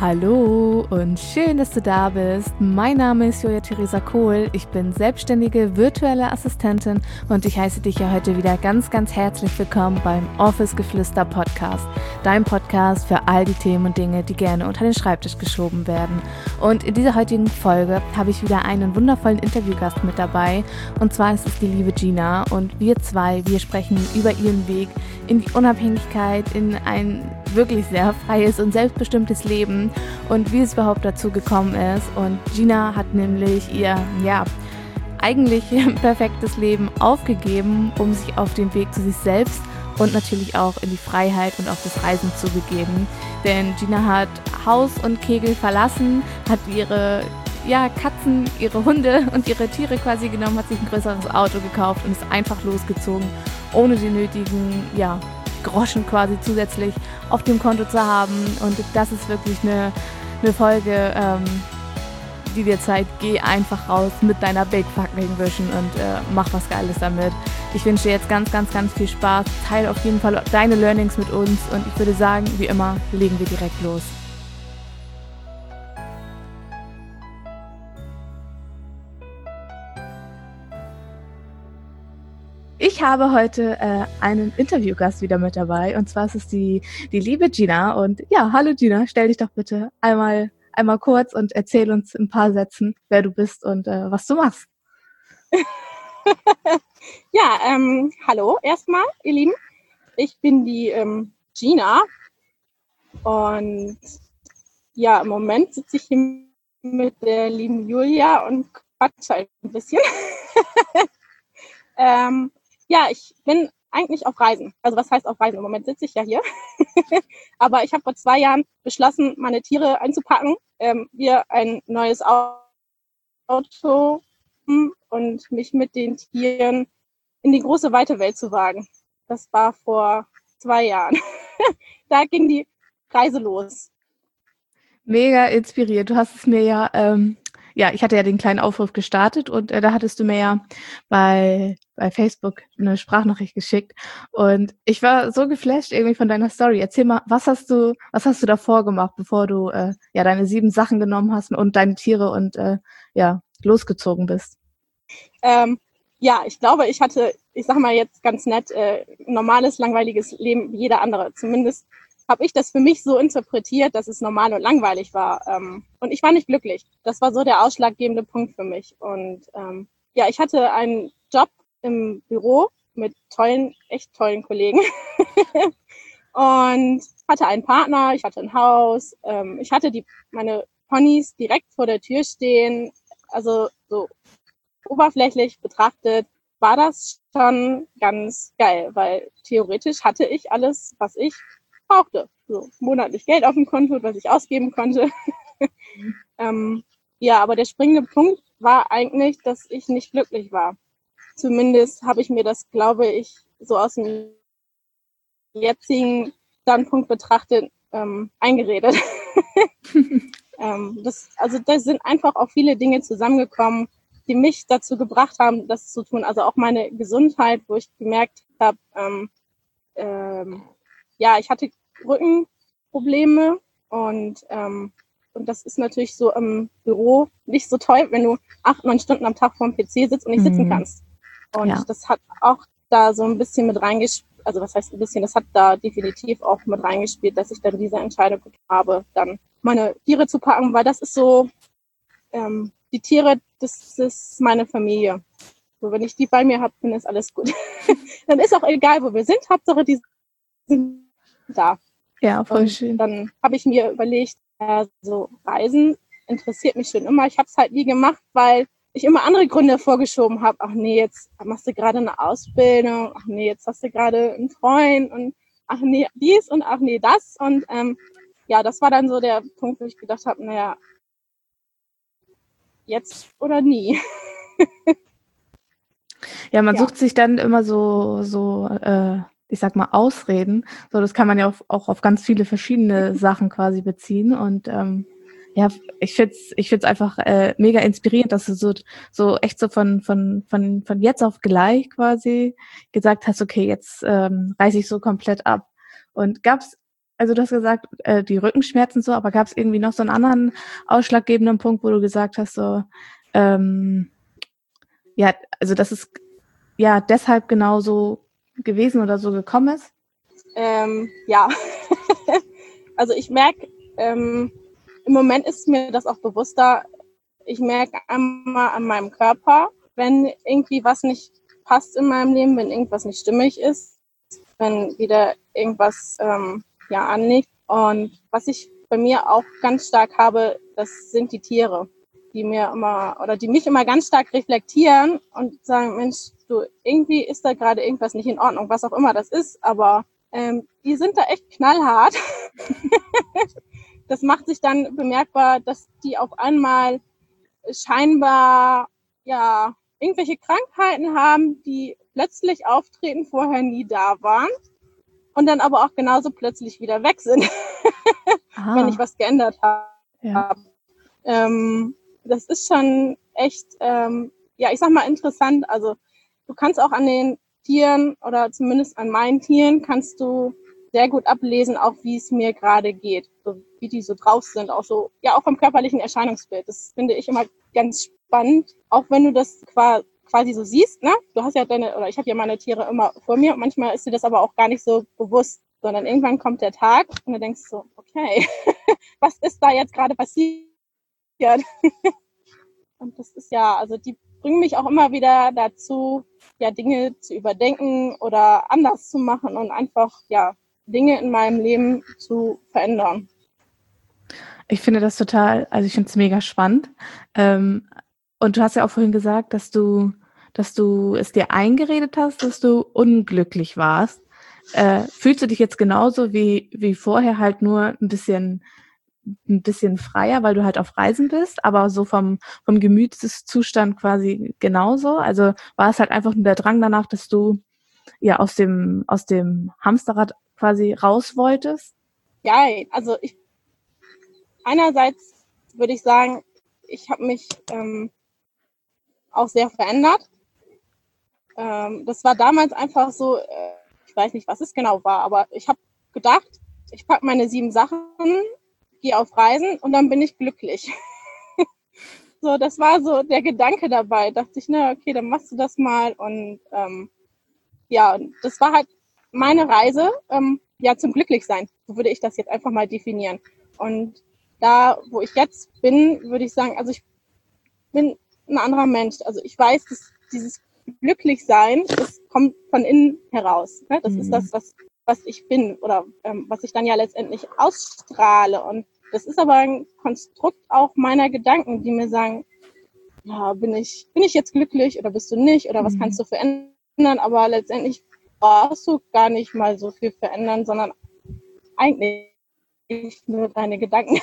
Hallo und schön, dass du da bist. Mein Name ist Julia Theresa Kohl. Ich bin selbstständige virtuelle Assistentin und ich heiße dich ja heute wieder ganz, ganz herzlich willkommen beim Office Geflüster Podcast. Dein Podcast für all die Themen und Dinge, die gerne unter den Schreibtisch geschoben werden. Und in dieser heutigen Folge habe ich wieder einen wundervollen Interviewgast mit dabei. Und zwar ist es die liebe Gina. Und wir sprechen über ihren Weg in die Unabhängigkeit, in ein wirklich sehr freies und selbstbestimmtes Leben und wie es überhaupt dazu gekommen ist. Und Gina hat nämlich ihr, eigentlich perfektes Leben aufgegeben, um sich auf den Weg zu sich selbst und natürlich auch in die Freiheit und auf das Reisen zu begeben. Denn Gina hat Haus und Kegel verlassen, hat ihre Katzen, ihre Hunde und ihre Tiere quasi genommen, hat sich ein größeres Auto gekauft und ist einfach losgezogen, ohne die nötigen, Groschen quasi zusätzlich auf dem Konto zu haben. Und das ist wirklich eine Folge, die dir zeigt, geh einfach raus mit deiner Big Fucking Vision und mach was Geiles damit. Ich wünsche dir jetzt ganz, ganz, ganz viel Spaß. Teile auf jeden Fall deine Learnings mit uns und ich würde sagen, wie immer, legen wir direkt los. Ich habe heute einen Interviewgast wieder mit dabei und zwar ist es die liebe Gina. Und ja, hallo Gina, stell dich doch bitte einmal kurz und erzähl uns in ein paar Sätzen, wer du bist und was du machst. Hallo erstmal, ihr Lieben. Ich bin die Gina und ja, im Moment sitze ich hier mit der lieben Julia und quatsche halt ein bisschen. Ich bin eigentlich auf Reisen. Also was heißt auf Reisen? Im Moment sitze ich ja hier. Aber ich habe vor 2 Jahren beschlossen, meine Tiere einzupacken, mir ein neues Auto und mich mit den Tieren in die große, weite Welt zu wagen. Das war vor 2 Jahren. Da ging die Reise los. Mega inspiriert. Du hast es mir ich hatte ja den kleinen Aufruf gestartet und da hattest du mir ja bei Facebook eine Sprachnachricht geschickt und ich war so geflasht irgendwie von deiner Story. Erzähl mal, was hast du davor gemacht, bevor du deine 7 Sachen genommen hast und deine Tiere und losgezogen bist? Ich glaube, ich hatte, ich sag mal jetzt ganz nett, normales, langweiliges Leben wie jeder andere. Zumindest habe ich das für mich so interpretiert, dass es normal und langweilig war. Und ich war nicht glücklich. Das war so der ausschlaggebende Punkt für mich. Und ich hatte einen Job im Büro mit echt tollen Kollegen. Und hatte einen Partner, ich hatte ein Haus, ich hatte meine Ponys direkt vor der Tür stehen. Also so oberflächlich betrachtet war das schon ganz geil, weil theoretisch hatte ich alles, was ich brauchte. So monatlich Geld auf dem Konto, was ich ausgeben konnte. Aber der springende Punkt war eigentlich, dass ich nicht glücklich war. Zumindest habe ich mir das, glaube ich, so aus dem jetzigen Standpunkt betrachtet eingeredet. Da sind einfach auch viele Dinge zusammengekommen, die mich dazu gebracht haben, das zu tun. Also auch meine Gesundheit, wo ich gemerkt habe, ich hatte Rückenprobleme und das ist natürlich so im Büro nicht so toll, wenn du 8-9 Stunden am Tag vorm PC sitzt und nicht sitzen kannst. Und das hat auch da so ein bisschen mit reingespielt, also was heißt ein bisschen, das hat da definitiv auch mit reingespielt, dass ich dann diese Entscheidung habe, dann meine Tiere zu packen, weil das ist so, die Tiere, das ist meine Familie. So, wenn ich die bei mir habe, dann ist alles gut. Dann ist auch egal, wo wir sind, Hauptsache die sind da. Ja, voll schön. Dann habe ich mir überlegt, Reisen interessiert mich schon immer. Ich habe es halt nie gemacht, weil ich immer andere Gründe vorgeschoben habe. Ach nee, jetzt machst du gerade eine Ausbildung. Ach nee, jetzt hast du gerade einen Freund. Und ach nee, dies und ach nee, das. Und das war dann so der Punkt, wo ich gedacht habe, jetzt oder nie. Ja, man sucht sich dann immer so ich sag mal, Ausreden. So, das kann man ja auch auf ganz viele verschiedene Sachen quasi beziehen. Und ich find's einfach mega inspirierend, dass du so echt so von jetzt auf gleich quasi gesagt hast, okay, jetzt reiße ich so komplett ab. Und gab's also du hast gesagt, die Rückenschmerzen so, aber gab es irgendwie noch so einen anderen ausschlaggebenden Punkt, wo du gesagt hast, so, ja, also dass es ja deshalb genau so gewesen oder so gekommen ist? Ja, also ich merke, im Moment ist mir das auch bewusster. Ich merke einmal an meinem Körper, wenn irgendwie was nicht passt in meinem Leben, wenn irgendwas nicht stimmig ist, wenn wieder irgendwas anliegt. Und was ich bei mir auch ganz stark habe, das sind die Tiere, die mich immer ganz stark reflektieren und sagen, Mensch, du, irgendwie ist da gerade irgendwas nicht in Ordnung, was auch immer das ist, aber die sind da echt knallhart. Das macht sich dann bemerkbar, dass die auf einmal scheinbar irgendwelche Krankheiten haben, die plötzlich auftreten, vorher nie da waren und dann aber auch genauso plötzlich wieder weg sind, wenn ich was geändert habe. Ja. Das ist schon echt, ich sag mal interessant. Also du kannst auch an den Tieren oder zumindest an meinen Tieren kannst du sehr gut ablesen, auch wie es mir gerade geht, so wie die so drauf sind, auch so, ja, auch vom körperlichen Erscheinungsbild. Das finde ich immer ganz spannend, auch wenn du das quasi so siehst, ne? Du hast ja ich habe ja meine Tiere immer vor mir und manchmal ist dir das aber auch gar nicht so bewusst, sondern irgendwann kommt der Tag und du denkst so, okay, was ist da jetzt gerade passiert? Und das ist also die bringen mich auch immer wieder dazu, ja, Dinge zu überdenken oder anders zu machen und einfach, Dinge in meinem Leben zu verändern. Ich finde das ich finde es mega spannend. Und du hast ja auch vorhin gesagt, dass du es dir eingeredet hast, dass du unglücklich warst. Fühlst du dich jetzt genauso wie vorher, halt nur ein bisschen freier, weil du halt auf Reisen bist, aber so vom Gemütszustand quasi genauso? Also war es halt einfach nur der Drang danach, dass du ja aus dem Hamsterrad quasi raus wolltest? Ja, also einerseits würde ich sagen, ich habe mich auch sehr verändert. Das war damals einfach so, ich weiß nicht, was es genau war, aber ich habe gedacht, ich packe meine 7 Sachen, gehe auf Reisen und dann bin ich glücklich. So, das war so der Gedanke dabei. Dachte ich, okay, dann machst du das mal. Und das war halt meine Reise, zum Glücklichsein. So würde ich das jetzt einfach mal definieren. Und da, wo ich jetzt bin, würde ich sagen, also ich bin ein anderer Mensch. Also ich weiß, dass dieses Glücklichsein, das kommt von innen heraus. Ne? Das ist das, was ich bin oder was ich dann ja letztendlich ausstrahle. Und das ist aber ein Konstrukt auch meiner Gedanken, die mir sagen, ja, bin ich jetzt glücklich oder bist du nicht oder was kannst du verändern? Aber letztendlich brauchst du gar nicht mal so viel verändern, sondern eigentlich nur deine Gedanken.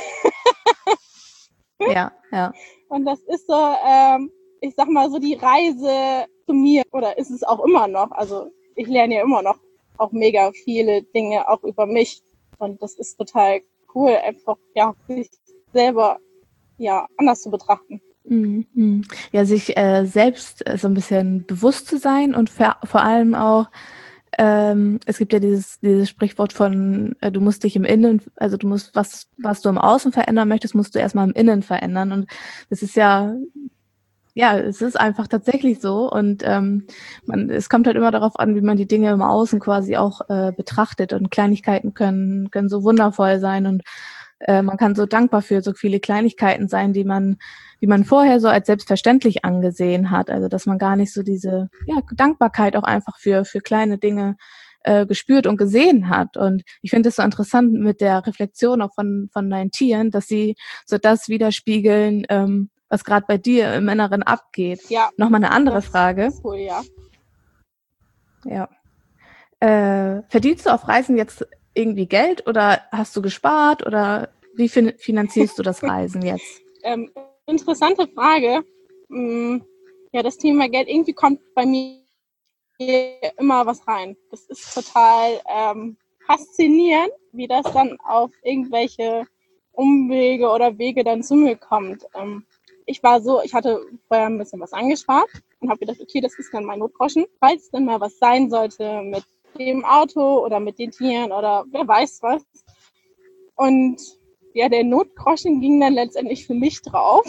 Ja. Und das ist so, ich sag mal so die Reise zu mir, oder ist es auch immer noch. Also ich lerne ja immer noch auch mega viele Dinge auch über mich. Und das ist total cool, einfach sich selber anders zu betrachten. Ja, sich selbst so ein bisschen bewusst zu sein und vor allem auch, es gibt ja dieses Sprichwort von, du musst dich im Innen, also du musst, was du im Außen verändern möchtest, musst du erstmal im Innen verändern. Und das ist es ist einfach tatsächlich so. Und es kommt halt immer darauf an, wie man die Dinge im Außen quasi auch betrachtet. Und Kleinigkeiten können so wundervoll sein. Und man kann so dankbar für so viele Kleinigkeiten sein, die man vorher so als selbstverständlich angesehen hat. Also dass man gar nicht so diese Dankbarkeit auch einfach für kleine Dinge gespürt und gesehen hat. Und ich finde es so interessant mit der Reflexion auch von deinen Tieren, dass sie so das widerspiegeln, was gerade bei dir im Inneren abgeht. Ja. Nochmal eine andere Frage. Cool, ja. Ja. Verdienst du auf Reisen jetzt irgendwie Geld oder hast du gespart oder wie finanzierst du das Reisen jetzt? Interessante Frage. Ja, das Thema Geld, irgendwie kommt bei mir immer was rein. Das ist total faszinierend, wie das dann auf irgendwelche Umwege oder Wege dann zu mir kommt. Ich hatte vorher ein bisschen was angespart und habe gedacht, okay, das ist dann mein Notgroschen. Falls dann mal was sein sollte mit dem Auto oder mit den Tieren oder wer weiß was, Und ja, der Notgroschen ging dann letztendlich für mich drauf,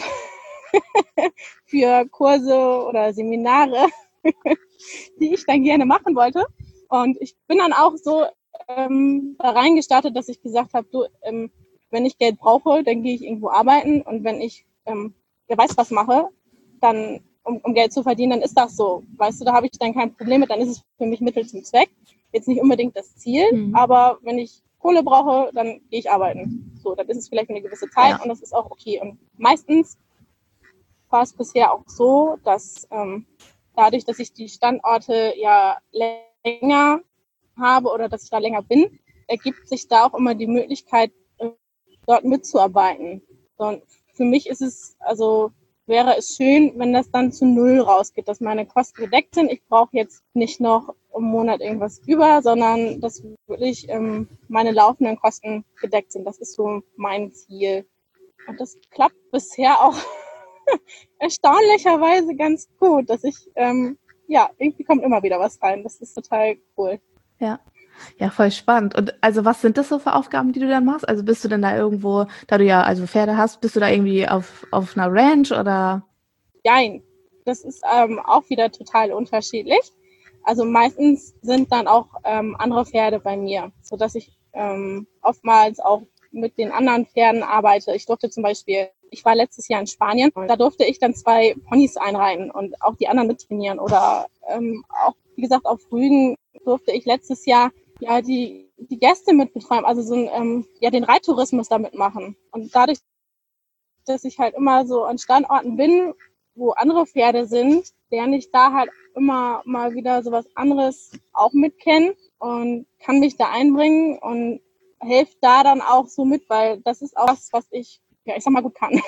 für Kurse oder Seminare, die ich dann gerne machen wollte. Und ich bin dann auch so da reingestartet, dass ich gesagt habe, du, wenn ich Geld brauche, dann gehe ich irgendwo arbeiten. Und wenn ich, wer weiß was mache, dann, um Geld zu verdienen, dann ist das so. Weißt du, da habe ich dann kein Problem mit, dann ist es für mich Mittel zum Zweck. Jetzt nicht unbedingt das Ziel, aber wenn ich Kohle brauche, dann gehe ich arbeiten. So, dann ist es vielleicht für eine gewisse Zeit und das ist auch okay. Und meistens war es bisher auch so, dass dadurch, dass ich die Standorte ja länger habe oder dass ich da länger bin, ergibt sich da auch immer die Möglichkeit, dort mitzuarbeiten. Und für mich ist es, also wäre es schön, wenn das dann zu 0 rausgeht, dass meine Kosten gedeckt sind. Ich brauche jetzt nicht noch im Monat irgendwas über, sondern dass wirklich meine laufenden Kosten gedeckt sind. Das ist so mein Ziel. Und das klappt bisher auch erstaunlicherweise ganz gut, dass ich, irgendwie kommt immer wieder was rein. Das ist total cool. Ja, voll spannend. Und also was sind das so für Aufgaben, die du dann machst? Also bist du denn da irgendwo, da du ja also Pferde hast, bist du da irgendwie auf einer Ranch oder? Nein, das ist auch wieder total unterschiedlich. Also meistens sind dann auch andere Pferde bei mir, sodass ich oftmals auch mit den anderen Pferden arbeite. Ich war letztes Jahr in Spanien, da durfte ich dann 2 Ponys einreiten und auch die anderen mittrainieren. Oder auch, wie gesagt, auf Rügen durfte ich letztes Jahr ja die Gäste mitbetreuen, also so den Reittourismus da mitmachen. Und dadurch, dass ich halt immer so an Standorten bin, wo andere Pferde sind, lerne ich da halt immer mal wieder sowas anderes auch mitkennen und kann mich da einbringen und helfe da dann auch so mit, weil das ist auch was ich sag mal, gut kann.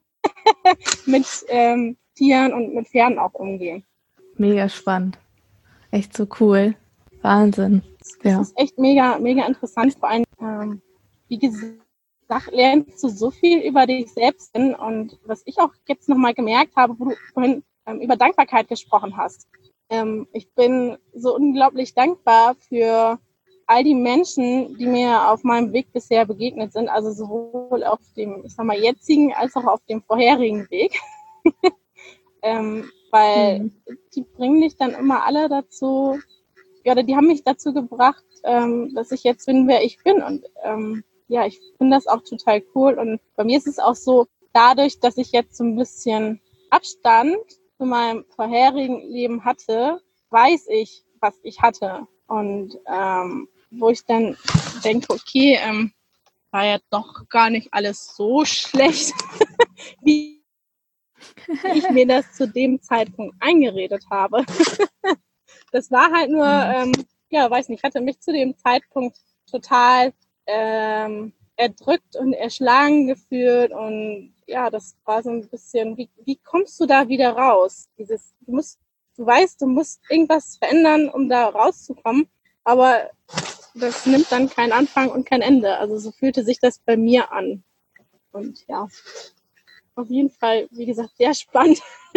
Mit Tieren und mit Pferden auch umgehen. Mega spannend. Echt so cool. Wahnsinn. Das ist echt mega, mega interessant. Vor allem, wie gesagt, lernst du so viel über dich selbst kennen. Und was ich auch jetzt nochmal gemerkt habe, wo du vorhin über Dankbarkeit gesprochen hast. Ich bin so unglaublich dankbar für all die Menschen, die mir auf meinem Weg bisher begegnet sind. Also sowohl auf dem, ich sag mal, jetzigen als auch auf dem vorherigen Weg. Weil die bringen dich dann immer alle dazu, oder die haben mich dazu gebracht, dass ich jetzt bin, wer ich bin. Und ich finde das auch total cool. Und bei mir ist es auch so, dadurch, dass ich jetzt so ein bisschen Abstand zu meinem vorherigen Leben hatte, weiß ich, was ich hatte. Und wo ich dann denke, okay, war ja doch gar nicht alles so schlecht, wie ich mir das zu dem Zeitpunkt eingeredet habe. Das war halt nur, weiß nicht, hatte mich zu dem Zeitpunkt total erdrückt und erschlagen gefühlt. Und ja, das war so ein bisschen, wie kommst du da wieder raus? Du weißt, du musst irgendwas verändern, um da rauszukommen, aber das nimmt dann keinen Anfang und kein Ende. Also so fühlte sich das bei mir an. Und ja, auf jeden Fall, wie gesagt, sehr spannend.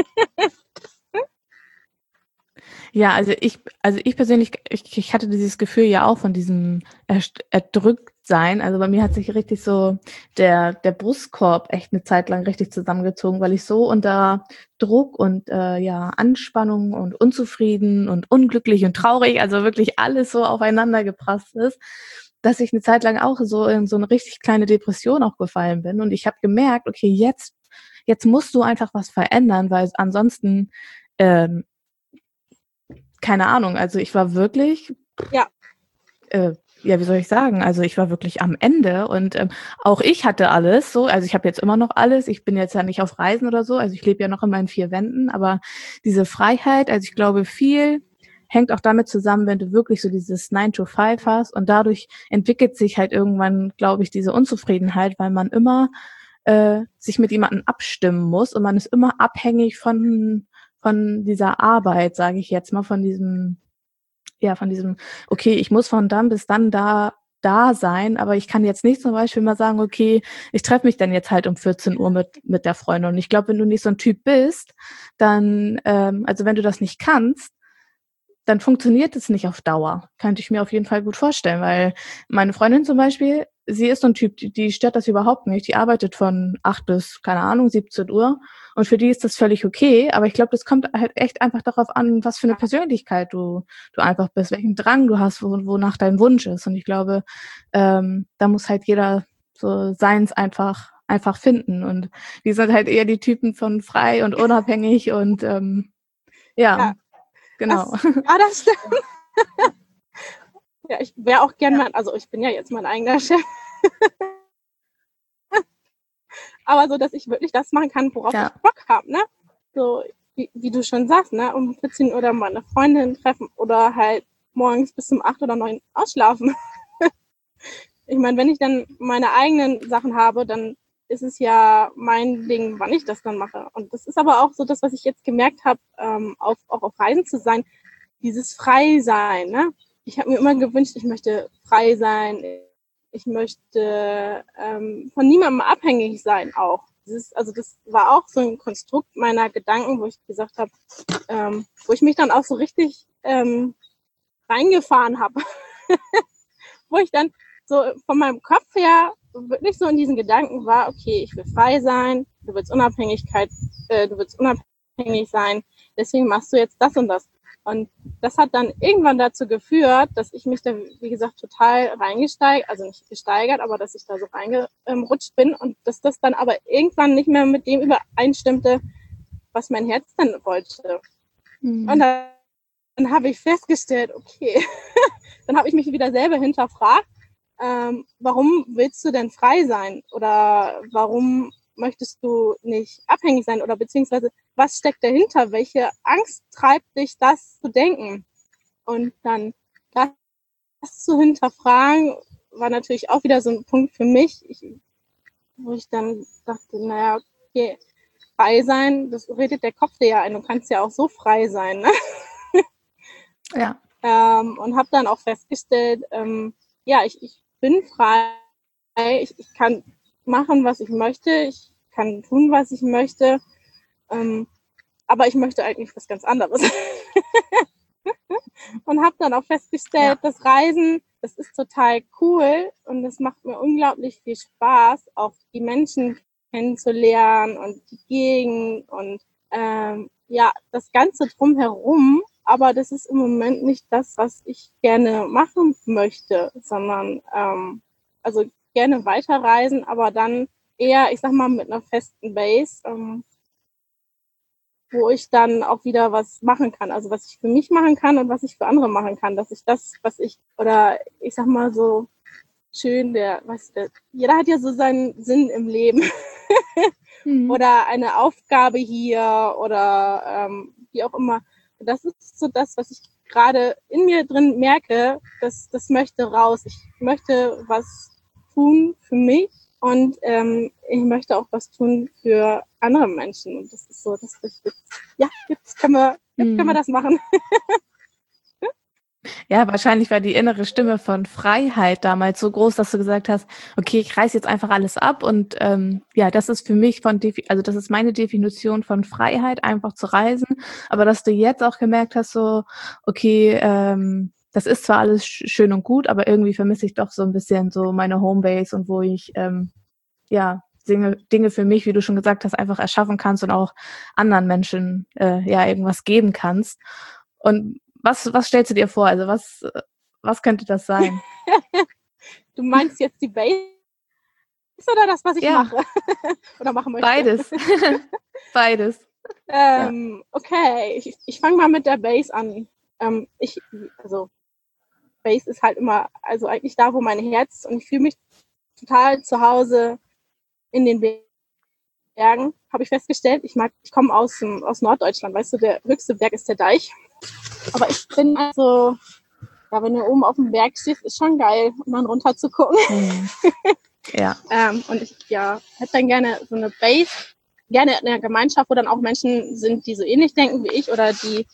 Ja, also ich persönlich, ich hatte dieses Gefühl ja auch von diesem Erdrücktsein. Also bei mir hat sich richtig so der Brustkorb echt eine Zeit lang richtig zusammengezogen, weil ich so unter Druck und Anspannung und unzufrieden und unglücklich und traurig, also wirklich alles so aufeinander geprasst ist, dass ich eine Zeit lang auch so in so eine richtig kleine Depression auch gefallen bin. Und ich habe gemerkt, okay, jetzt musst du einfach was verändern, weil ansonsten keine Ahnung, also ich war wirklich, wie soll ich sagen, also ich war wirklich am Ende und auch ich hatte alles so, also ich habe jetzt immer noch alles, ich bin jetzt ja nicht auf Reisen oder so, also ich lebe ja noch in meinen 4 Wänden, aber diese Freiheit, also ich glaube, viel hängt auch damit zusammen, wenn du wirklich so dieses 9 to 5 hast und dadurch entwickelt sich halt irgendwann, glaube ich, diese Unzufriedenheit, weil man immer sich mit jemandem abstimmen muss und man ist immer abhängig von dieser Arbeit, sage ich jetzt mal, von diesem, okay, ich muss von dann bis dann da sein, aber ich kann jetzt nicht zum Beispiel mal sagen, okay, ich treffe mich dann jetzt halt um 14 Uhr mit der Freundin. Und ich glaube, wenn du nicht so ein Typ bist, dann, also wenn du das nicht kannst, dann funktioniert es nicht auf Dauer. Könnte ich mir auf jeden Fall gut vorstellen, weil meine Freundin zum Beispiel, sie ist so ein Typ, die stört das überhaupt nicht. Die arbeitet von 8 bis, keine Ahnung, 17 Uhr. Und für die ist das völlig okay. Aber ich glaube, das kommt halt echt einfach darauf an, was für eine Persönlichkeit du einfach bist, welchen Drang du hast, wonach dein Wunsch ist. Und ich glaube, da muss halt jeder so seins einfach finden. Und die sind halt eher die Typen von frei und unabhängig und ja, genau. Das stimmt. Ja, ich wäre auch gern mal, also ich bin ja jetzt mein eigener Chef. Aber so, dass ich wirklich das machen kann, worauf ich Bock habe, ne? So, wie du schon sagst, ne? Um 14 Uhr mal eine Freundin treffen oder halt morgens bis um 8 oder 9 ausschlafen. Ich meine, wenn ich dann meine eigenen Sachen habe, dann ist es ja mein Ding, wann ich das dann mache. Und das ist aber auch so das, was ich jetzt gemerkt habe, auch auf Reisen zu sein, dieses Frei-Sein, ne? Ich habe mir immer gewünscht, ich möchte frei sein, ich möchte von niemandem abhängig sein auch. Das war auch so ein Konstrukt meiner Gedanken, wo ich gesagt habe, wo ich mich dann auch so richtig reingefahren habe. Wo ich dann so von meinem Kopf her wirklich so in diesen Gedanken war, okay, ich will frei sein, du willst unabhängig sein, deswegen machst du jetzt das und das. Und das hat dann irgendwann dazu geführt, dass ich mich da, wie gesagt, total reingesteigert, also nicht gesteigert, aber dass ich da so reingerutscht bin und dass das dann aber irgendwann nicht mehr mit dem übereinstimmte, was mein Herz dann wollte. Mhm. Und dann habe ich festgestellt, okay, dann habe ich mich wieder selber hinterfragt, warum willst du denn frei sein? Oder warum möchtest du nicht abhängig sein? Oder beziehungsweise, was steckt dahinter? Welche Angst treibt dich, das zu denken? Und dann das zu hinterfragen, war natürlich auch wieder so ein Punkt für mich, wo ich dann dachte, naja, okay, frei sein, das redet der Kopf dir ja ein. Du kannst ja auch so frei sein, ne? Ja. Und habe dann auch festgestellt, ja, ich bin frei, ich kann machen, was ich möchte, ich kann tun, was ich möchte, aber ich möchte eigentlich was ganz anderes. Und habe dann auch festgestellt, das Reisen, das ist total cool und es macht mir unglaublich viel Spaß, auch die Menschen kennenzulernen und die Gegend und ja, das Ganze drumherum. Aber das ist im Moment nicht das, was ich gerne machen möchte, sondern also gerne weiterreisen, aber dann eher, ich sag mal, mit einer festen Base, wo ich dann auch wieder was machen kann. Also was ich für mich machen kann und was ich für andere machen kann. Dass ich das, was ich, oder ich sag mal so schön, jeder hat ja so seinen Sinn im Leben. Oder eine Aufgabe hier oder wie auch immer. Das ist so das, was ich gerade in mir drin merke, das möchte raus. Ich möchte was tun für mich und ich möchte auch was tun für andere Menschen. Und das ist so, das ja, jetzt können wir das machen. Ja, wahrscheinlich war die innere Stimme von Freiheit damals so groß, dass du gesagt hast, okay, ich reiß jetzt einfach alles ab und ja, das ist für mich also das ist meine Definition von Freiheit, einfach zu reisen, aber dass du jetzt auch gemerkt hast, so, okay, das ist zwar alles schön und gut, aber irgendwie vermisse ich doch so ein bisschen so meine Homebase und wo ich ja Dinge für mich, wie du schon gesagt hast, einfach erschaffen kannst und auch anderen Menschen ja irgendwas geben kannst. Und was stellst du dir vor? Also was könnte das sein? Du meinst jetzt die Base oder das, was ich mache? Oder machen möchte? Beides. Beides. Okay, ich fange mal mit der Base an. Also Base ist halt immer, also eigentlich da, wo mein Herz ist und ich fühle mich total zu Hause in den Bergen, habe ich festgestellt. Ich komme aus Norddeutschland, weißt du, der höchste Berg ist der Deich. Aber ich bin also, ja, wenn du oben auf dem Berg stehst, ist schon geil, um dann runter zu gucken. Ja. Und ich hätte dann gerne so eine Base, gerne in einer Gemeinschaft, wo dann auch Menschen sind, die so ähnlich denken wie ich oder die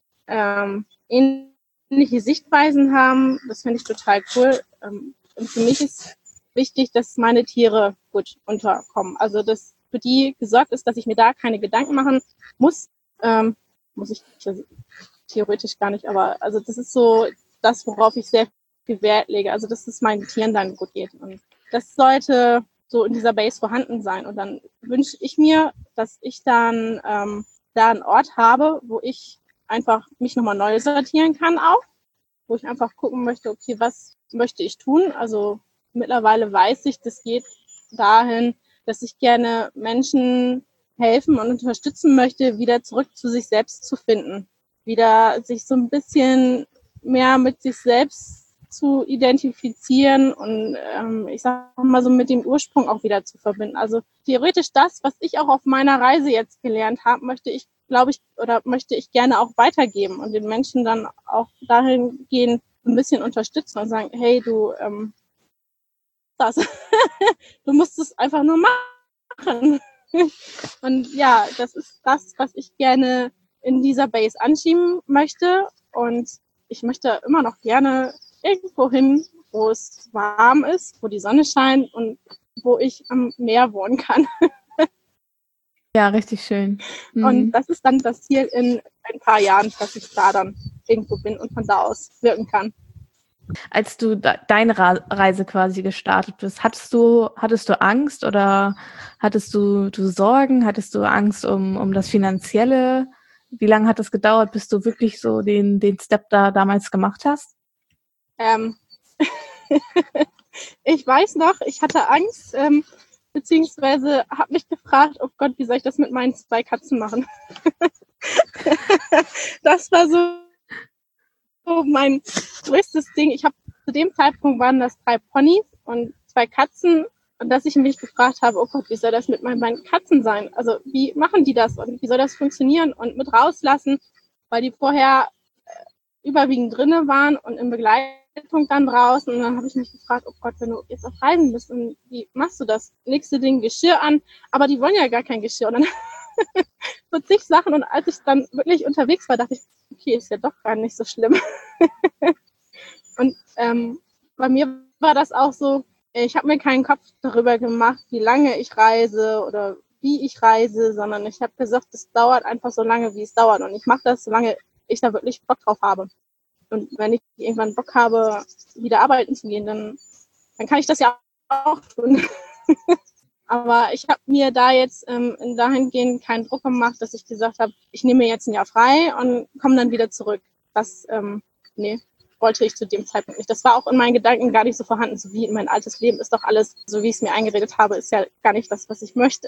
ähnliche Sichtweisen haben. Das finde ich total cool. Und für mich ist wichtig, dass meine Tiere gut unterkommen. Also, dass für die gesorgt ist, dass ich mir da keine Gedanken machen muss. Muss ich theoretisch gar nicht, aber also das ist so das, worauf ich sehr viel Wert lege. Also, dass es meinen Tieren dann gut geht. Und das sollte so in dieser Base vorhanden sein. Und dann wünsche ich mir, dass ich dann da einen Ort habe, wo ich einfach mich nochmal neu sortieren kann auch, wo ich einfach gucken möchte, okay, was möchte ich tun? Also mittlerweile weiß ich, das geht dahin, dass ich gerne Menschen helfen und unterstützen möchte, wieder zurück zu sich selbst zu finden, wieder sich so ein bisschen mehr mit sich selbst zu identifizieren und ich sag mal so mit dem Ursprung auch wieder zu verbinden. Also theoretisch das, was ich auch auf meiner Reise jetzt gelernt habe, möchte ich gerne auch weitergeben und den Menschen dann auch dahingehend ein bisschen unterstützen und sagen, hey, du du musst es einfach nur machen. Und ja, das ist das, was ich gerne in dieser Base anschieben möchte. Und ich möchte immer noch gerne irgendwo hin, wo es warm ist, wo die Sonne scheint und wo ich am Meer wohnen kann. Ja, richtig schön. Und das ist dann das Ziel in ein paar Jahren, dass ich da dann irgendwo bin und von da aus wirken kann. Als du deine Reise quasi gestartet bist, hattest du Angst oder hattest du Sorgen? Hattest du Angst um das Finanzielle? Wie lange hat es gedauert, bis du wirklich so den Step da damals gemacht hast? Ich weiß noch, ich hatte Angst, beziehungsweise habe mich gefragt, oh Gott, wie soll ich das mit meinen 2 Katzen machen? Das war so mein größtes Ding. Ich habe zu dem Zeitpunkt waren das 3 Ponys und 2 Katzen und dass ich mich gefragt habe, oh Gott, wie soll das mit meinen Katzen sein? Also wie machen die das und wie soll das funktionieren und mit rauslassen, weil die vorher überwiegend drinnen waren und in Begleitung dann draußen. Und dann habe ich mich gefragt, oh Gott, wenn du jetzt auf Reisen bist, und wie machst du das? Legst du den Geschirr an? Aber die wollen ja gar kein Geschirr. Und dann so zig Sachen. Und als ich dann wirklich unterwegs war, dachte ich, okay, ist ja doch gar nicht so schlimm. Und bei mir war das auch so, ich habe mir keinen Kopf darüber gemacht, wie lange ich reise oder wie ich reise, sondern ich habe gesagt, es dauert einfach so lange, wie es dauert. Und ich mache das, solange ich da wirklich Bock drauf habe. Und wenn ich irgendwann Bock habe, wieder arbeiten zu gehen, dann kann ich das ja auch tun. Aber ich habe mir da jetzt dahingehend keinen Druck gemacht, dass ich gesagt habe, ich nehme mir jetzt ein Jahr frei und komme dann wieder zurück. Das wollte ich zu dem Zeitpunkt nicht. Das war auch in meinen Gedanken gar nicht so vorhanden, so wie mein altes Leben ist doch alles, so wie ich es mir eingeredet habe, ist ja gar nicht das, was ich möchte.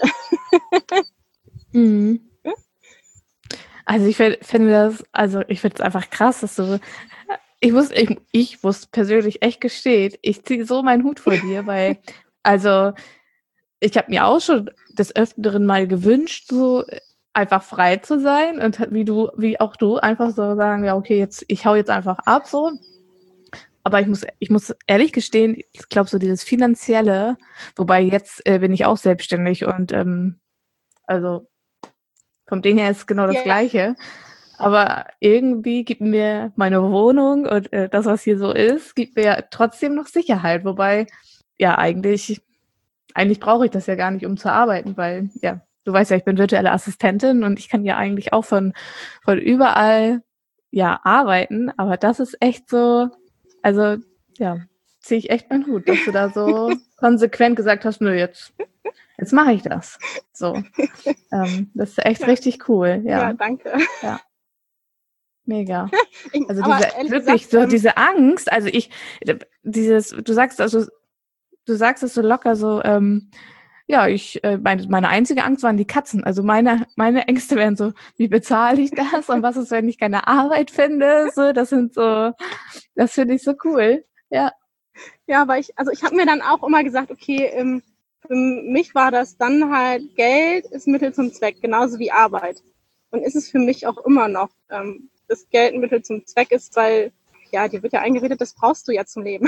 Mhm. Also ich finde es einfach krass, dass du, ich muss persönlich echt gestehen, ich ziehe so meinen Hut vor dir, weil, also ich habe mir auch schon des Öfteren mal gewünscht, so einfach frei zu sein und wie auch du, einfach so sagen, ja okay, ich hau jetzt einfach ab, so. Aber ich muss ehrlich gestehen, ich glaube so dieses Finanzielle, wobei jetzt bin ich auch selbstständig und also vom Ding her ist es genau das Gleiche. Aber irgendwie gibt mir meine Wohnung und das, was hier so ist, gibt mir ja trotzdem noch Sicherheit. Wobei, ja, eigentlich brauche ich das ja gar nicht, um zu arbeiten, weil, ja, du weißt ja, ich bin virtuelle Assistentin und ich kann ja eigentlich auch von überall, ja, arbeiten. Aber das ist echt so, also, ja, ziehe ich echt meinen Hut, dass du da so konsequent gesagt hast, nö, jetzt mache ich das. So, das ist echt richtig cool, ja. Ja, danke. Ja. Mega. Also wirklich gesagt, diese Angst, also du sagst es so locker so, ja, meine einzige Angst waren die Katzen. Also meine Ängste wären so, wie bezahle ich das und was ist, wenn ich keine Arbeit finde? So, das finde ich so cool. Ja. Ja, aber ich habe mir dann auch immer gesagt, okay, für mich war das dann halt, Geld ist Mittel zum Zweck, genauso wie Arbeit. Und ist es für mich auch immer noch, das Geld ein Mittel zum Zweck ist, weil, ja, dir wird ja eingeredet, das brauchst du ja zum Leben.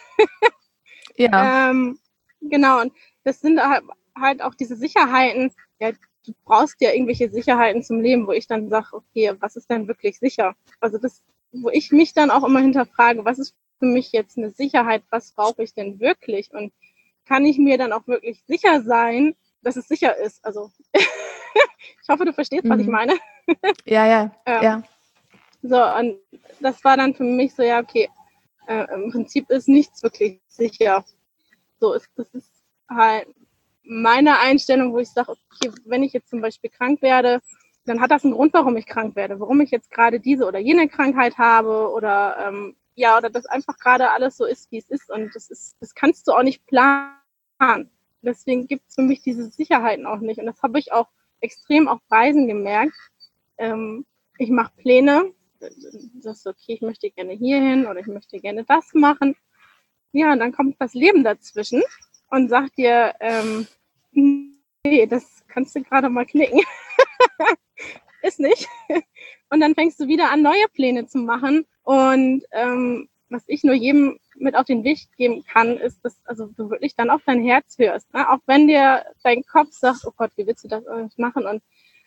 Ja. Genau, und das sind halt auch diese Sicherheiten, ja, du brauchst ja irgendwelche Sicherheiten zum Leben, wo ich dann sage, okay, was ist denn wirklich sicher? Also das, wo ich mich dann auch immer hinterfrage, was ist für mich jetzt eine Sicherheit, was brauche ich denn wirklich? Und kann ich mir dann auch wirklich sicher sein, dass es sicher ist? Also ich hoffe, du verstehst, was ich meine. Ja. So, und das war dann für mich so, ja, okay, im Prinzip ist nichts wirklich sicher. Das ist halt meine Einstellung, wo ich sage, okay, wenn ich jetzt zum Beispiel krank werde, dann hat das einen Grund, warum ich krank werde, warum ich jetzt gerade diese oder jene Krankheit habe oder oder das einfach gerade alles so ist, wie es ist. Und das kannst du auch nicht planen. Deswegen gibt es für mich diese Sicherheiten auch nicht. Und das habe ich auch extrem auf Reisen gemerkt. Ich mache Pläne, das ist okay, ich möchte gerne hierhin oder ich möchte gerne das machen. Ja, und dann kommt das Leben dazwischen und sagt dir, nee, das kannst du gerade mal knicken. Ist nicht. Und dann fängst du wieder an, neue Pläne zu machen. Und was ich nur jedem mit auf den Weg geben kann, ist, dass du wirklich dann auf dein Herz hörst. Ne? Auch wenn dir dein Kopf sagt, oh Gott, wie willst du das nicht machen? Und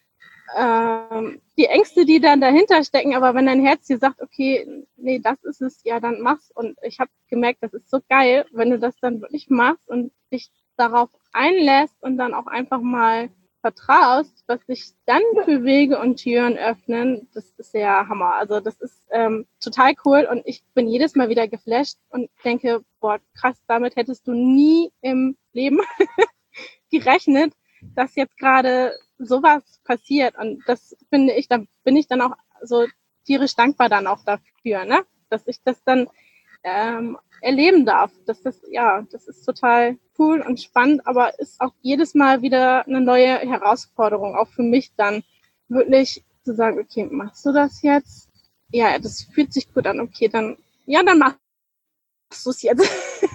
die Ängste, die dann dahinter stecken, aber wenn dein Herz dir sagt, okay, nee, das ist es, ja, dann mach's. Und ich habe gemerkt, das ist so geil, wenn du das dann wirklich machst und dich darauf einlässt und dann auch einfach mal vertraust, was sich dann für Wege und Türen öffnen, das ist ja Hammer. Also das ist total cool und ich bin jedes Mal wieder geflasht und denke, boah, krass, damit hättest du nie im Leben gerechnet, dass jetzt gerade sowas passiert. Und das finde ich, da bin ich dann auch so tierisch dankbar dann auch dafür, ne? Dass ich das dann erleben darf. Das ist total cool und spannend, aber ist auch jedes Mal wieder eine neue Herausforderung, auch für mich dann wirklich zu sagen, okay, machst du das jetzt? Ja, das fühlt sich gut an, okay, dann machst du es jetzt.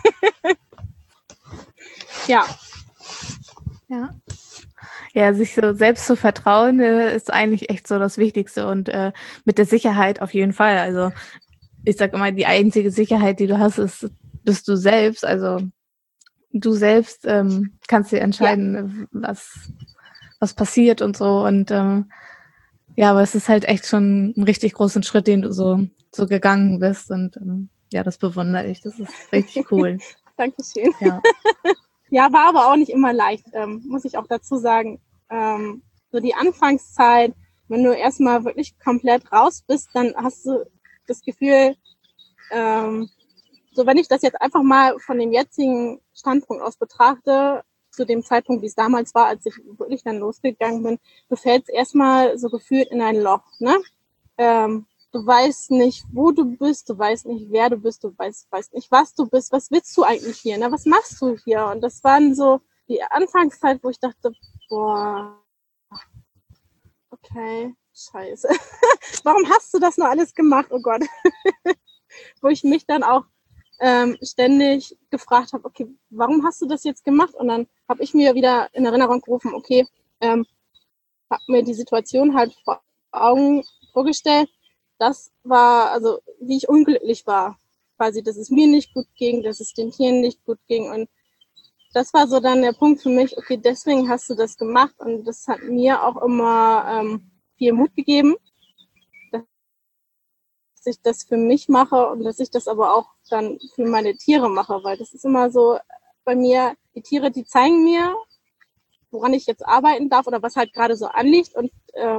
Ja. Ja, sich so selbst zu vertrauen, ist eigentlich echt so das Wichtigste und mit der Sicherheit auf jeden Fall. Also ich sag immer, die einzige Sicherheit, die du hast, bist du selbst. Also du selbst kannst dir entscheiden, was passiert und so. Und aber es ist halt echt schon ein richtig großen Schritt, den du so gegangen bist. Und das bewundere ich. Das ist richtig cool. Dankeschön. Ja. Ja, war aber auch nicht immer leicht, muss ich auch dazu sagen. So die Anfangszeit, wenn du erstmal wirklich komplett raus bist, dann hast du das Gefühl, so wenn ich das jetzt einfach mal von dem jetzigen Standpunkt aus betrachte, zu dem Zeitpunkt, wie es damals war, als ich wirklich dann losgegangen bin, du fällst erstmal so gefühlt in ein Loch, ne? Du weißt nicht, wo du bist, du weißt nicht, wer du bist, du weißt nicht, was du bist, was willst du eigentlich hier, ne? Was machst du hier? Und das waren so die Anfangszeit, wo ich dachte, boah, okay, scheiße. Warum hast du das noch alles gemacht? Oh Gott. Wo ich mich dann auch ständig gefragt habe, okay, warum hast du das jetzt gemacht? Und dann habe ich mir wieder in Erinnerung gerufen, okay, habe mir die Situation halt vor Augen vorgestellt. Das war, also wie ich unglücklich war, quasi, dass es mir nicht gut ging, dass es den Tieren nicht gut ging. Und das war so dann der Punkt für mich, okay, deswegen hast du das gemacht. Und das hat mir auch immer viel Mut gegeben, dass ich das für mich mache und dass ich das aber auch dann für meine Tiere mache, weil das ist immer so bei mir, die Tiere, die zeigen mir, woran ich jetzt arbeiten darf oder was halt gerade so anliegt. Und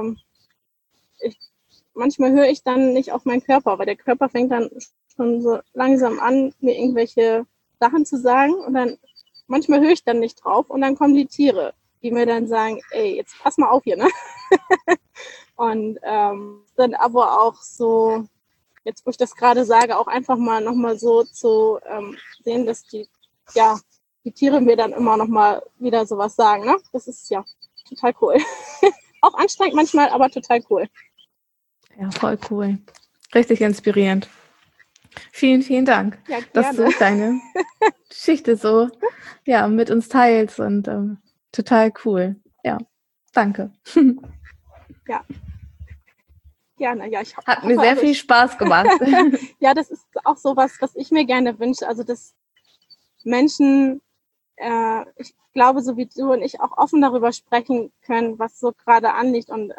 manchmal höre ich dann nicht auf meinen Körper, weil der Körper fängt dann schon so langsam an, mir irgendwelche Sachen zu sagen. Und dann manchmal höre ich dann nicht drauf und dann kommen die Tiere, die mir dann sagen, ey, jetzt pass mal auf hier, ne? Und dann aber auch so, jetzt wo ich das gerade sage, auch einfach mal nochmal so zu sehen, dass die Tiere mir dann immer nochmal wieder sowas sagen, ne? Das ist ja total cool. Auch anstrengend manchmal, aber total cool. Ja, voll cool. Richtig inspirierend. Vielen, vielen Dank, dass du deine Geschichte so mit uns teilst und total cool. Ja, danke. Ja. Gerne, ja. Hat mir sehr viel Spaß gemacht. Ja, das ist auch sowas, was ich mir gerne wünsche. Also, dass Menschen, ich glaube, so wie du und ich auch offen darüber sprechen können, was so gerade anliegt. Und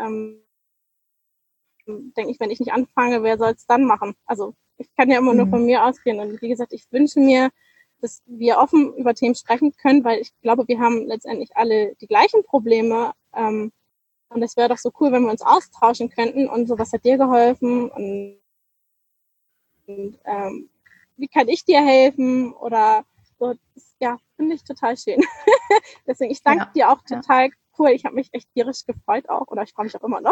denke ich, wenn ich nicht anfange, wer soll es dann machen? Also ich kann ja immer nur von mir ausgehen. Und wie gesagt, ich wünsche mir, dass wir offen über Themen sprechen können, weil ich glaube, wir haben letztendlich alle die gleichen Probleme. Und es wäre doch so cool, wenn wir uns austauschen könnten und so, was hat dir geholfen und wie kann ich dir helfen oder So, das, ja, finde ich total schön. Deswegen, ich danke dir auch total cool. Ich habe mich echt tierisch gefreut auch. Oder ich freue mich auch immer noch.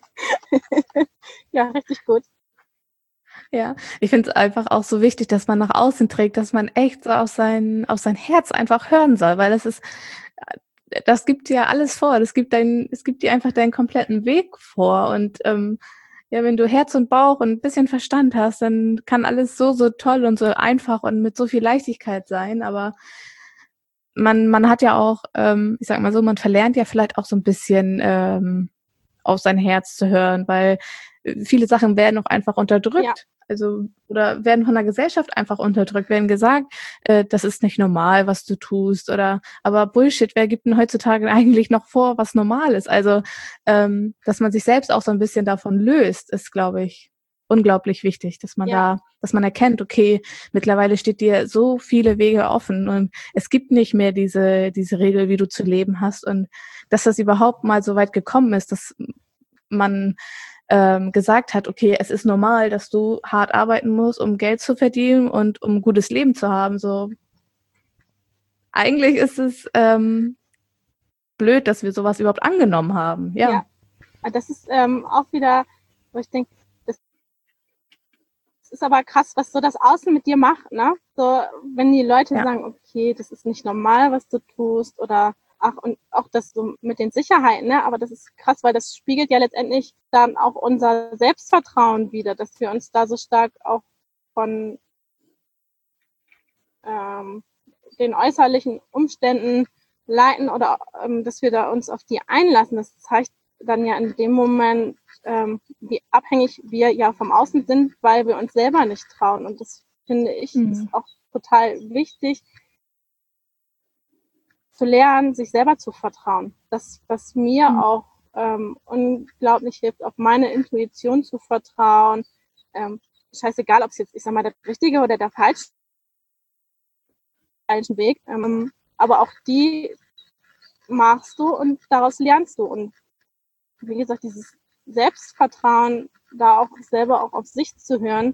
Ja, richtig gut. Ja, ich finde es einfach auch so wichtig, dass man nach außen trägt, dass man echt so auf sein Herz einfach hören soll, weil das gibt dir alles vor. Es gibt dir einfach deinen kompletten Weg vor. Und ja, wenn du Herz und Bauch und ein bisschen Verstand hast, dann kann alles so, so toll und so einfach und mit so viel Leichtigkeit sein. Aber man hat ja auch, ich sag mal so, man verlernt ja vielleicht auch so ein bisschen auf sein Herz zu hören, weil viele Sachen werden auch einfach unterdrückt. Ja. Also, oder werden von der Gesellschaft einfach unterdrückt, werden gesagt, das ist nicht normal, was du tust, aber Bullshit, wer gibt denn heutzutage eigentlich noch vor, was normal ist? Also, dass man sich selbst auch so ein bisschen davon löst, ist, glaube ich, unglaublich wichtig, dass man dass man erkennt, okay, mittlerweile steht dir so viele Wege offen und es gibt nicht mehr diese Regel, wie du zu leben hast, und dass das überhaupt mal so weit gekommen ist, dass man gesagt hat, okay, es ist normal, dass du hart arbeiten musst, um Geld zu verdienen und um ein gutes Leben zu haben. So, eigentlich ist es blöd, dass wir sowas überhaupt angenommen haben. Ja. Das ist auch wieder, wo ich denke, das ist aber krass, was so das Außen mit dir macht, ne? So, wenn die Leute sagen, okay, das ist nicht normal, was du tust, oder und auch das so mit den Sicherheiten, ne? Aber das ist krass, weil das spiegelt ja letztendlich dann auch unser Selbstvertrauen wider, dass wir uns da so stark auch von den äußerlichen Umständen leiten oder dass wir da uns auf die einlassen. Das zeigt dann ja in dem Moment, wie abhängig wir ja vom Außen sind, weil wir uns selber nicht trauen. Und das finde ich ist auch total wichtig, zu lernen, sich selber zu vertrauen. Das, was mir auch unglaublich hilft, auf meine Intuition zu vertrauen. Scheißegal, ob es jetzt, ich sag mal, der richtige oder der falsche Weg, aber auch die machst du und daraus lernst du. Und wie gesagt, dieses Selbstvertrauen, da auch selber auch auf sich zu hören,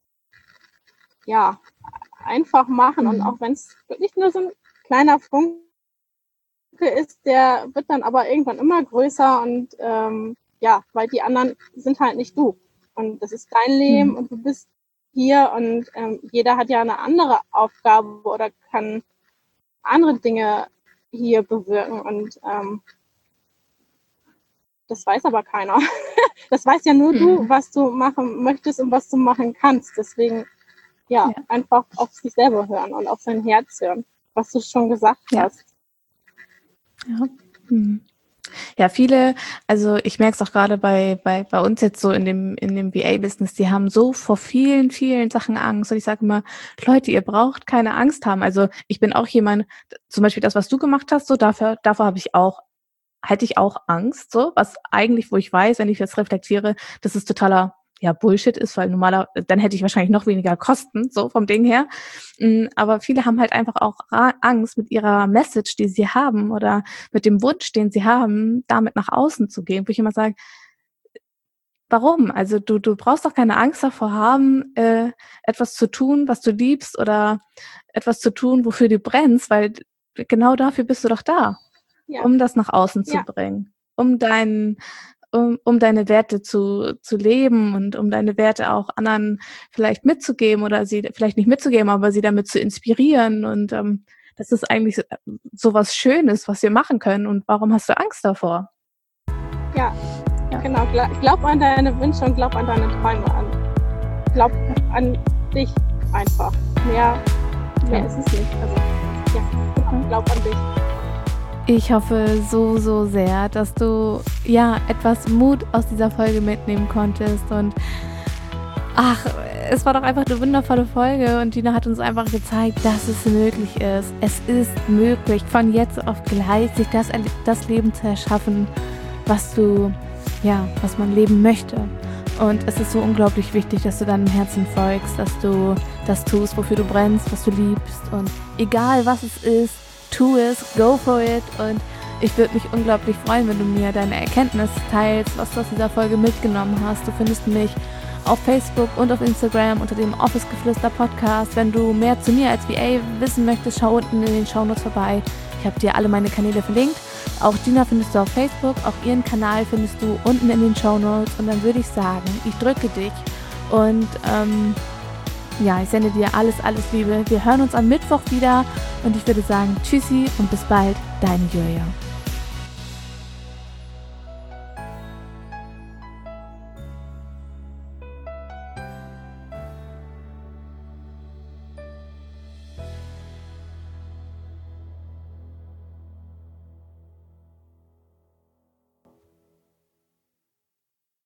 ja, einfach machen. Und auch wenn es wirklich nur so ein kleiner Funke ist, der wird dann aber irgendwann immer größer und weil die anderen sind halt nicht du. Und das ist dein Leben und du bist hier und jeder hat ja eine andere Aufgabe oder kann andere Dinge hier bewirken und das weiß aber keiner. Das weiß ja nur du, was du machen möchtest und was du machen kannst. Deswegen einfach auf sich selber hören und auf sein Herz hören, was du schon gesagt hast. Ja, viele, also ich merke es auch gerade bei uns jetzt so in dem VA-Business, die haben so vor vielen, vielen Sachen Angst. Und ich sage immer, Leute, ihr braucht keine Angst haben. Also ich bin auch jemand, zum Beispiel das, was du gemacht hast, so davor hätte ich auch Angst, so, was eigentlich, wo ich weiß, wenn ich jetzt reflektiere, dass es totaler Bullshit ist, weil dann hätte ich wahrscheinlich noch weniger Kosten, so vom Ding her. Aber viele haben halt einfach auch Angst, mit ihrer Message, die sie haben, oder mit dem Wunsch, den sie haben, damit nach außen zu gehen. Wo ich immer sage, warum? Also du brauchst doch keine Angst davor haben, etwas zu tun, was du liebst, oder etwas zu tun, wofür du brennst, weil genau dafür bist du doch da, um das nach außen zu bringen, um deine Werte zu leben und um deine Werte auch anderen vielleicht mitzugeben oder sie vielleicht nicht mitzugeben, aber sie damit zu inspirieren. Und das ist eigentlich so was Schönes, was wir machen können. Und warum hast du Angst davor? Ja. Genau. Glaub an deine Wünsche und glaub an deine Träume an. Glaub an dich einfach. Mehr ist es nicht. Also, glaub an dich. Ich hoffe so, so sehr, dass du etwas Mut aus dieser Folge mitnehmen konntest. Und es war doch einfach eine wundervolle Folge und Gina hat uns einfach gezeigt, dass es möglich ist. Es ist möglich, von jetzt auf gleich sich das Leben zu erschaffen, was man leben möchte. Und es ist so unglaublich wichtig, dass du deinem Herzen folgst, dass du das tust, wofür du brennst, was du liebst. Und egal was es ist, tu es, go for it. Und ich würde mich unglaublich freuen, wenn du mir deine Erkenntnis teilst, was du aus dieser Folge mitgenommen hast. Du findest mich auf Facebook und auf Instagram unter dem Office Geflüster Podcast. Wenn du mehr zu mir als VA wissen möchtest, schau unten in den Shownotes vorbei. Ich habe dir alle meine Kanäle verlinkt. Auch Gina findest du auf Facebook, auch ihren Kanal findest du unten in den Shownotes. Und dann würde ich sagen, ich drücke dich und ich sende dir alles Liebe. Wir hören uns am Mittwoch wieder und ich würde sagen, tschüssi und bis bald, deine Julia.